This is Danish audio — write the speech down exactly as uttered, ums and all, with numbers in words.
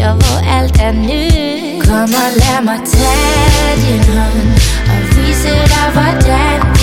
byer, hvor alt er nyt. Kom og lad mig tage din hånd og vise dig, hvordan